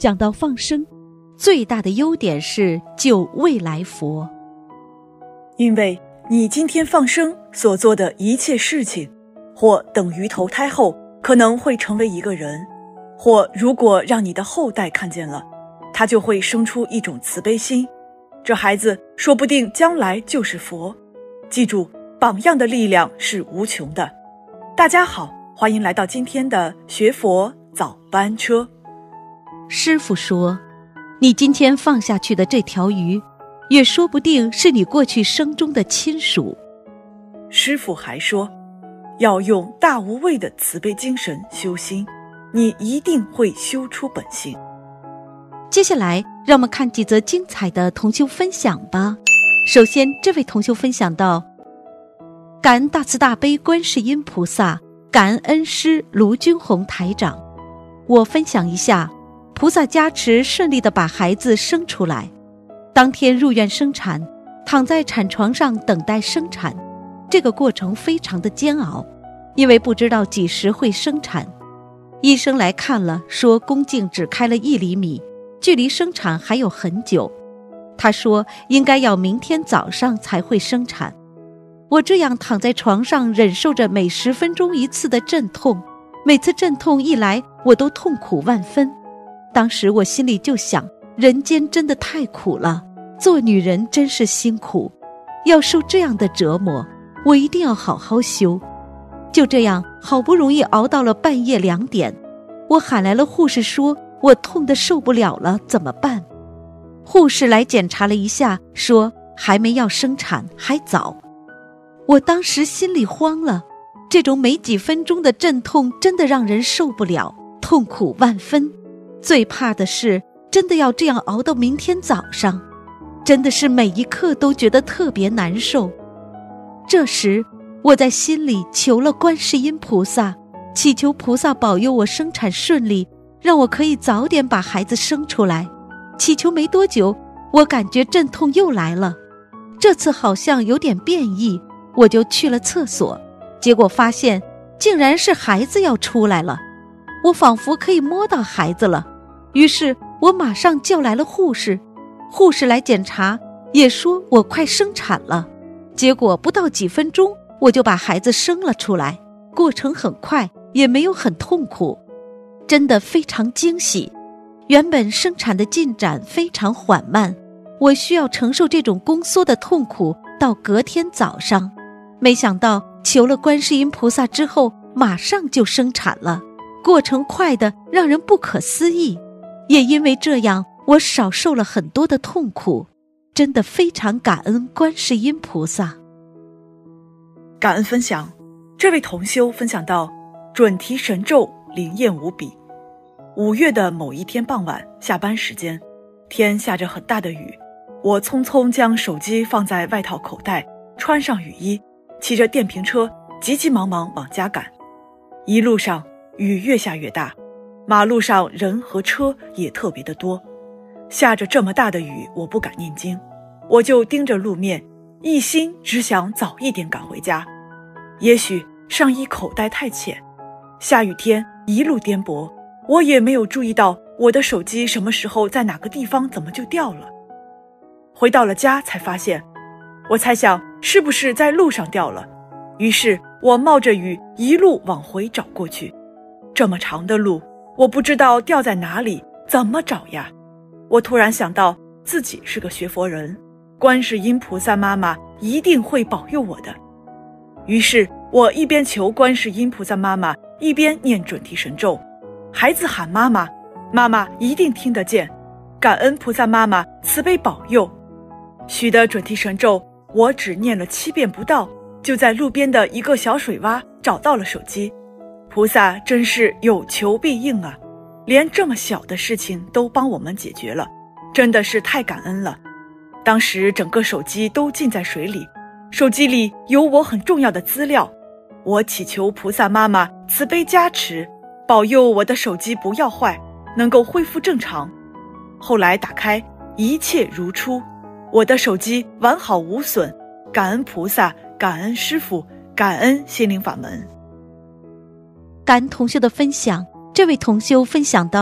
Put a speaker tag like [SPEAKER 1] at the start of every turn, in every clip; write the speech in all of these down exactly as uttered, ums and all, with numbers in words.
[SPEAKER 1] 讲到放生，最大的优点是救未来佛。
[SPEAKER 2] 因为你今天放生所做的一切事情，或等于投胎后可能会成为一个人，或如果让你的后代看见了，他就会生出一种慈悲心，这孩子说不定将来就是佛。记住，榜样的力量是无穷的。大家好，欢迎来到今天的学佛早班车。
[SPEAKER 1] 师父说，你今天放下去的这条鱼，也说不定是你过去生中的亲属。
[SPEAKER 2] 师父还说，要用大无畏的慈悲精神修心，你一定会修出本性。
[SPEAKER 1] 接下来让我们看几则精彩的同修分享吧。首先，这位同修分享到，感恩大慈大悲观世音菩萨，感恩恩师卢军红台长。我分享一下，菩萨加持顺利地把孩子生出来。当天入院生产，躺在产床上等待生产，这个过程非常的煎熬，因为不知道几时会生产。医生来看了，说宫颈只开了一厘米，距离生产还有很久。他说应该要明天早上才会生产。我这样躺在床上，忍受着每十分钟一次的阵痛，每次阵痛一来，我都痛苦万分。当时我心里就想，人间真的太苦了，做女人真是辛苦，要受这样的折磨，我一定要好好修。就这样，好不容易熬到了半夜两点，我喊来了护士，说我痛得受不了了，怎么办？护士来检查了一下，说还没要生产，还早。我当时心里慌了，这种没几分钟的阵痛真的让人受不了，痛苦万分。最怕的是真的要这样熬到明天早上，真的是每一刻都觉得特别难受。这时我在心里求了观世音菩萨，祈求菩萨保佑我生产顺利，让我可以早点把孩子生出来。祈求没多久，我感觉阵痛又来了，这次好像有点变异，我就去了厕所，结果发现竟然是孩子要出来了，我仿佛可以摸到孩子了。于是我马上叫来了护士，护士来检查，也说我快生产了。结果不到几分钟，我就把孩子生了出来，过程很快，也没有很痛苦，真的非常惊喜。原本生产的进展非常缓慢，我需要承受这种宫缩的痛苦到隔天早上，没想到求了观世音菩萨之后，马上就生产了，过程快得让人不可思议。也因为这样，我少受了很多的痛苦，真的非常感恩观世音菩萨。
[SPEAKER 2] 感恩分享，这位同修分享到，准提神咒灵验无比。五月的某一天傍晚，下班时间，天下着很大的雨，我匆匆将手机放在外套口袋，穿上雨衣，骑着电瓶车急急忙忙往家赶。一路上雨越下越大，马路上人和车也特别的多。下着这么大的雨，我不敢念经，我就盯着路面，一心只想早一点赶回家。也许上衣口袋太浅，下雨天一路颠簸，我也没有注意到我的手机什么时候在哪个地方怎么就掉了。回到了家才发现，我猜想是不是在路上掉了，于是我冒着雨一路往回找过去。这么长的路，我不知道掉在哪里，怎么找呀？我突然想到自己是个学佛人，观世音菩萨妈妈一定会保佑我的。于是我一边求观世音菩萨妈妈，一边念准提神咒。孩子喊妈妈，妈妈一定听得见，感恩菩萨妈妈慈悲保佑。许的准提神咒我只念了七遍不到，就在路边的一个小水洼找到了手机。菩萨真是有求必应啊，连这么小的事情都帮我们解决了，真的是太感恩了。当时整个手机都浸在水里，手机里有我很重要的资料，我祈求菩萨妈妈慈悲加持，保佑我的手机不要坏，能够恢复正常。后来打开，一切如初，我的手机完好无损，感恩菩萨，感恩师父，感恩心灵法门。
[SPEAKER 1] 感恩同修的分享，这位同修分享到，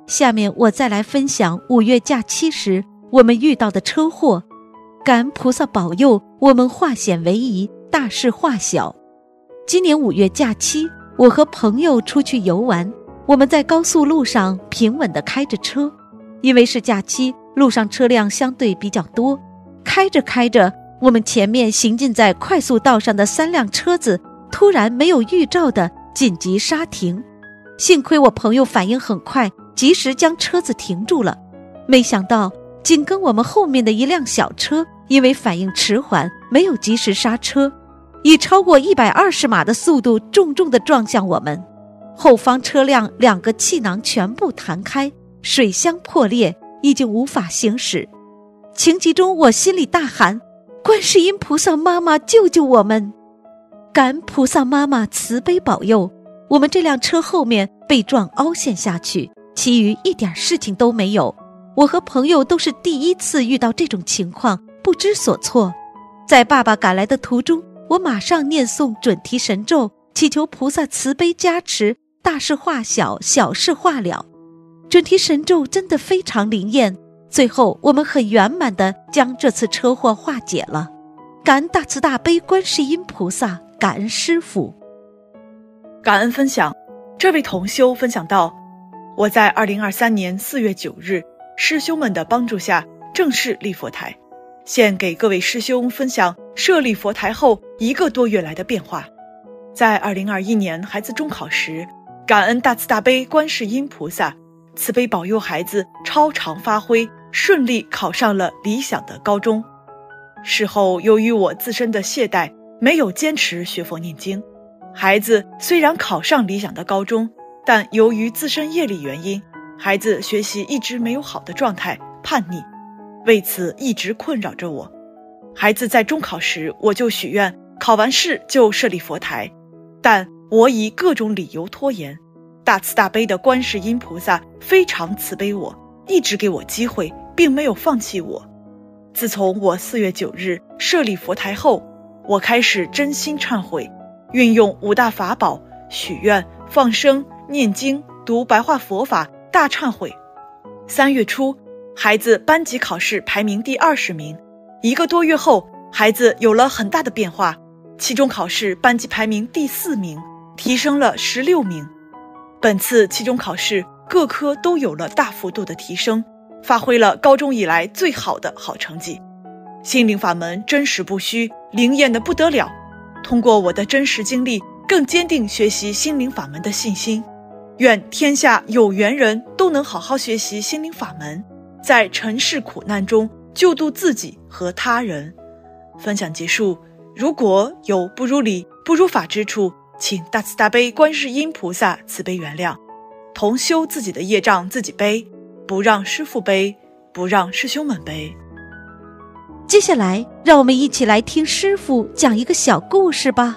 [SPEAKER 1] 下面我再来分享五月假期时我们遇到的车祸。感恩菩萨保佑，我们化险为夷，大事化小。今年五月假期，我和朋友出去游玩，我们在高速路上平稳地开着车。因为是假期，路上车辆相对比较多，开着开着，我们前面行进在快速道上的三辆车子突然没有预兆的紧急刹停。幸亏我朋友反应很快，及时将车子停住了。没想到紧跟我们后面的一辆小车因为反应迟缓，没有及时刹车，以超过一百二十码的速度重重地撞向我们。后方车辆两个气囊全部弹开，水箱破裂，已经无法行驶。情急中我心里大喊：观世音菩萨妈妈救救我们！感恩菩萨妈妈慈悲保佑，我们这辆车后面被撞凹陷下去，其余一点事情都没有。我和朋友都是第一次遇到这种情况，不知所措。在爸爸赶来的途中，我马上念诵准提神咒，祈求菩萨慈悲加持，大事化小，小事化了。准提神咒真的非常灵验，最后我们很圆满地将这次车祸化解了。感恩大慈大悲观世音菩萨，感恩师父。
[SPEAKER 2] 感恩分享，这位同修分享到，我在二零二三年四月九日师兄们的帮助下正式立佛台，现给各位师兄分享设立佛台后一个多月来的变化。在二零二一年孩子中考时，感恩大慈大悲观世音菩萨慈悲保佑孩子超常发挥，顺利考上了理想的高中。事后由于我自身的懈怠，没有坚持学佛念经，孩子虽然考上理想的高中，但由于自身业力原因，孩子学习一直没有好的状态，叛逆，为此一直困扰着我。孩子在中考时，我就许愿考完试就设立佛台，但我以各种理由拖延。大慈大悲的观世音菩萨非常慈悲我，一直给我机会，并没有放弃我。自从我四月九日设立佛台后，我开始真心忏悔，运用五大法宝许愿、放生、念经、读白话佛法，大忏悔。三月初，孩子班级考试排名第二十名，一个多月后，孩子有了很大的变化，期中考试班级排名第四名，提升了十六名。本次期中考试各科都有了大幅度的提升，发挥了高中以来最好的好成绩。心灵法门真实不虚，灵验的不得了。通过我的真实经历，更坚定学习心灵法门的信心。愿天下有缘人都能好好学习心灵法门，在尘世苦难中救度自己和他人。分享结束，如果有不如理、不如法之处，请大慈大悲观世音菩萨慈悲原谅。同修自己的业障自己背，不让师父背，不让师兄们背。
[SPEAKER 1] 接下来让我们一起来听师父讲一个小故事吧。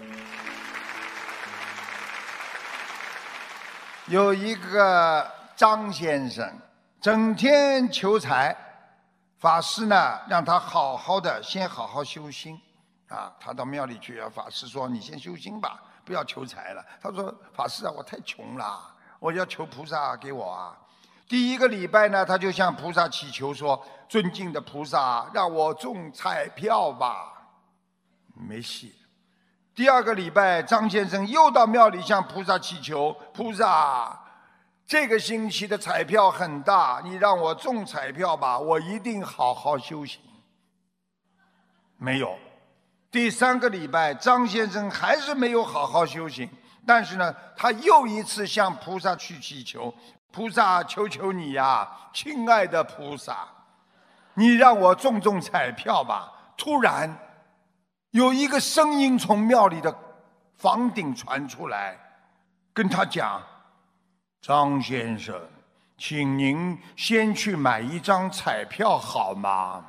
[SPEAKER 3] 有一个张先生整天求财，法师呢让他好好的先好好修心啊。他到庙里去啊，法师说你先修心吧，不要求财了。他说法师啊，我太穷了，我要求菩萨给我啊。第一个礼拜呢，他就向菩萨祈求说，尊敬的菩萨，让我中彩票吧。没戏。第二个礼拜，张先生又到庙里向菩萨祈求，菩萨，这个星期的彩票很大，你让我中彩票吧，我一定好好修行。没有。第三个礼拜，张先生还是没有好好修行，但是呢，他又一次向菩萨去祈求，菩萨，求求你呀，亲爱的菩萨，你让我中中彩票吧。突然有一个声音从庙里的房顶传出来，跟他讲，张先生，请您先去买一张彩票好吗？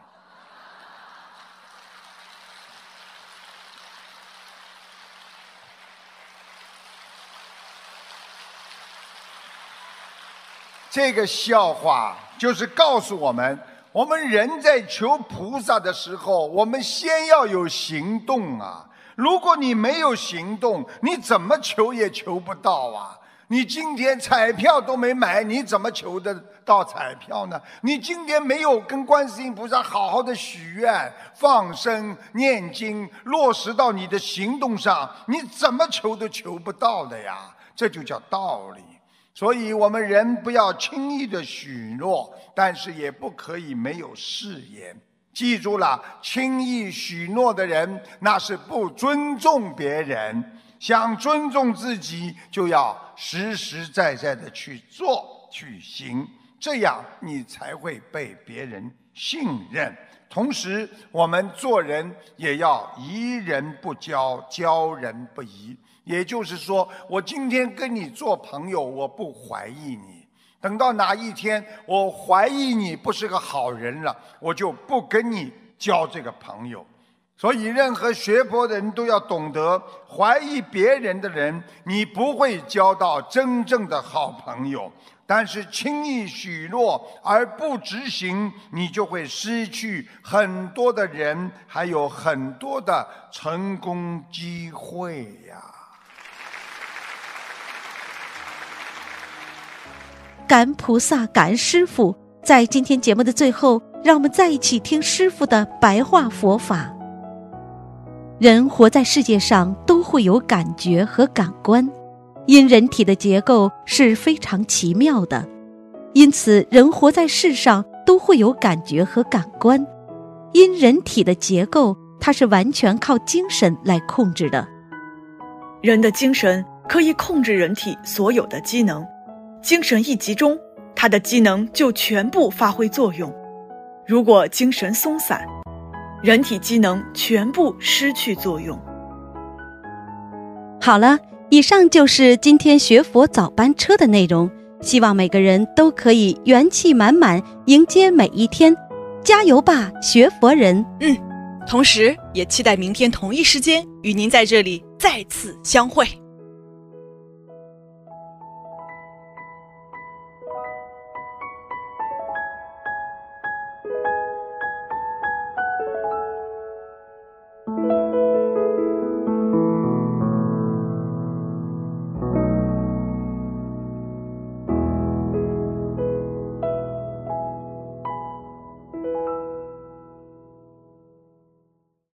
[SPEAKER 3] 这个笑话就是告诉我们，我们人在求菩萨的时候，我们先要有行动啊！如果你没有行动，你怎么求也求不到啊！ 你今天彩票都没买，你怎么求得到彩票呢？你今天没有跟观世音菩萨好好的许愿、放生、念经，落实到你的行动上，你怎么求都求不到的呀！这就叫道理。所以我们人不要轻易的许诺，但是也不可以没有誓言。记住了，轻易许诺的人，那是不尊重别人。想尊重自己，就要实实在在的去做去行，这样你才会被别人信任。同时我们做人也要疑人不交，交人不疑。也就是说，我今天跟你做朋友，我不怀疑你，等到哪一天我怀疑你不是个好人了，我就不跟你交这个朋友。所以任何学佛的人都要懂得，怀疑别人的人，你不会交到真正的好朋友。但是轻易许诺而不执行，你就会失去很多的人，还有很多的成功机会呀。
[SPEAKER 1] 感恩菩萨，感恩师父。在今天节目的最后，让我们再一起听师父的白话佛法。人活在世界上都会有感觉和感官，因人体的结构是非常奇妙的，因此人活在世上都会有感觉和感官。因人体的结构，它是完全靠精神来控制的。
[SPEAKER 2] 人的精神可以控制人体所有的机能，精神一集中，它的机能就全部发挥作用。如果精神松散，人体机能全部失去作用。
[SPEAKER 1] 好了，以上就是今天学佛早班车的内容，希望每个人都可以元气满满迎接每一天，加油吧，学佛人！
[SPEAKER 2] 嗯，同时也期待明天同一时间与您在这里再次相会。